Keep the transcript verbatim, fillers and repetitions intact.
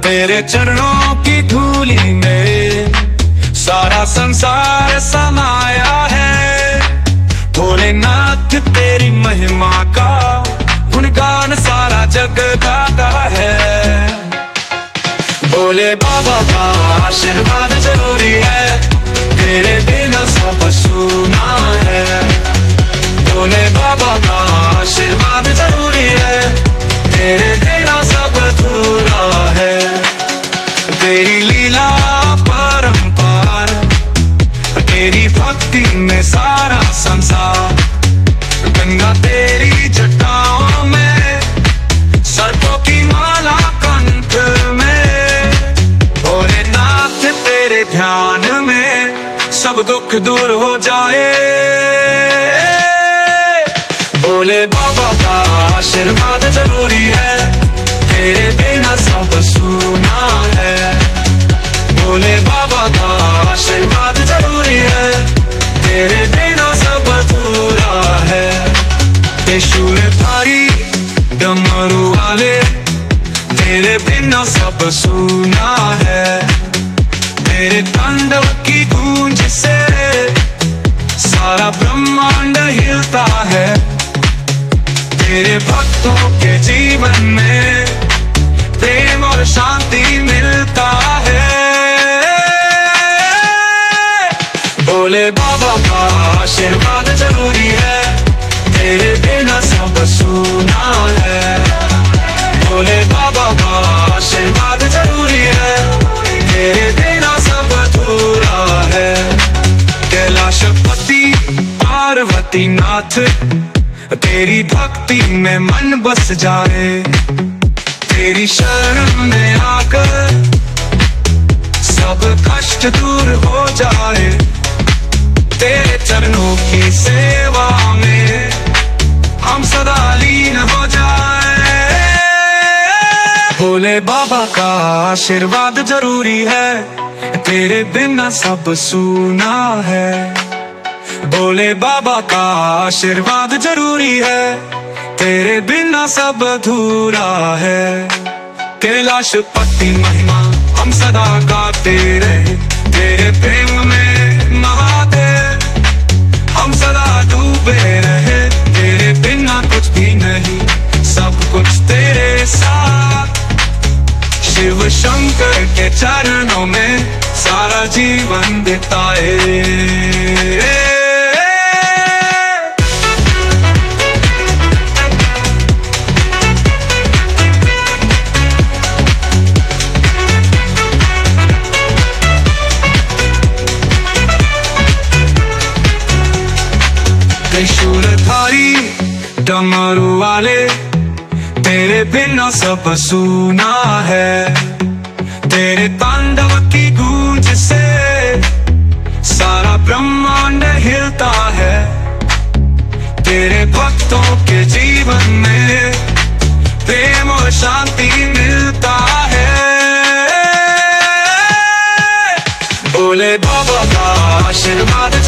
तेरे चरणों की धूली में सारा संसार समाया है। भोलेनाथ तेरी महिमा का गुणगान सारा जग गाता है। भोले बाबा का आशीर्वाद जरूरी है, तेरे बिना सब सुना है। भोले बाबा का आशीर्वाद जरूरी है, तेरे बिना सब अधूरा है। तेरी लीला परंपार, तेरी भक्ति में सारा संसार। गंगा तेरी जटाओं में, सर्पों की माला कंठ में। भोलेनाथ तेरे ध्यान में सब दुख दूर हो जाए। भोले बाबा का आशीर्वाद जरूरी है, तेरे बिना सब सुना है। भोले बाबा का आशीर्वाद जरूरी है, तेरे बिना सब अधूरा है। त्रिशूलधारी डमरू वाले, तेरे बिना सब सुना है। तेरे तांडव की गूंज से सारा ब्रह्मांड हिलता है। तेरे भक्तों के जीवन में प्रेम और शांति मिलता है। भोले बाबा का आशीर्वाद जरूरी है, तेरे बिना सब सुना है। भोले बाबा का आशीर्वाद जरूरी है, तेरे बिना सब अधूरा है। कैलाशपति पार्वती नाथ, तेरी भक्ति में मन बस जाए। तेरी शरण में आकर सब कष्ट दूर हो जाए। तेरे चरणों की सेवा में हम सदा लीन हो जाए। भोले बाबा का आशीर्वाद जरूरी है, तेरे बिना सब सूना है। भोले बाबा का आशीर्वाद जरूरी है, तेरे बिना सब अधूरा है। कैलाशपति महिमा हम सदा गाते रहे, तेरे प्रेम में महादेव हम सदा डूबे रहे। तेरे बिना कुछ भी नहीं, सब कुछ तेरे साथ। शिव शंकर के चरणों में सारा जीवन बिताए। त्रिशूलधारी डमरू वाले, तेरे बिना सब सुना है। तेरे तांडव की गूंज से सारा ब्रह्मांड हिलता है। तेरे भक्तों के जीवन में प्रेम और शांति मिलता है। भोले बाबा का आशीर्वाद